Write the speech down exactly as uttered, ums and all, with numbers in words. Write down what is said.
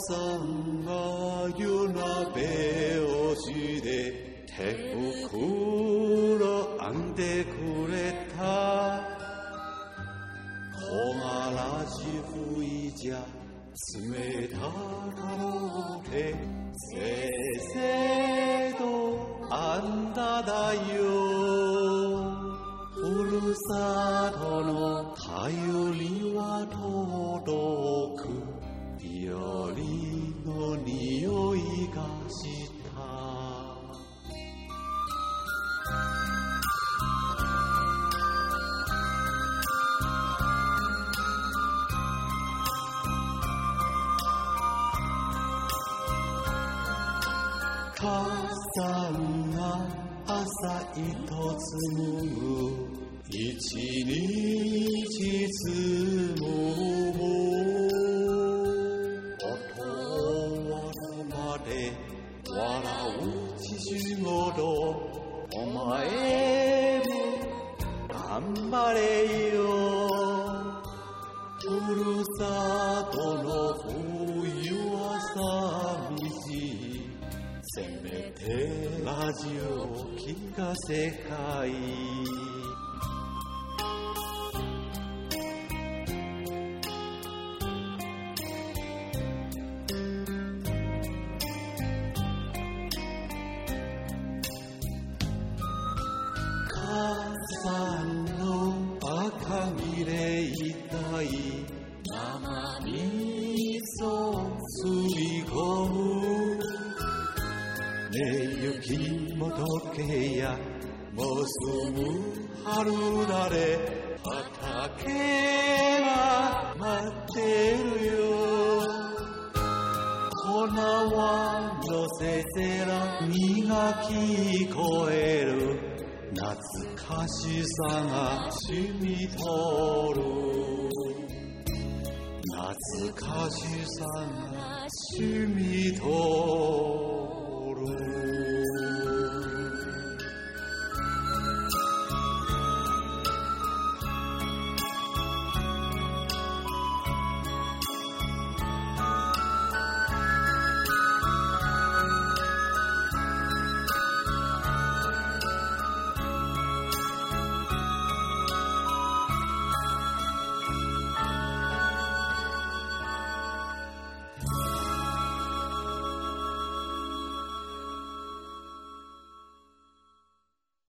さんが夜鍋をして手袋編んでくれた。木枯らし吹いじゃ冷たかろうてせいせいとあんただよ。ふるさとの便りは届く。よりの匂いがした。母さんが朝一つむぐ一日つむむ音を割るまで笑う父頃。お前も頑張れよ。ふるさとの冬は寂しい。せめてラジオを聞かせかい。母さんの赤切れ痛い生味噌吸い込む。ねえ雪も溶けやもうすぐ春だれ。畑が待ってるよ。粉はのせせら実が聞こえる。懐かしさが染みとる。懐かしさが染みとる。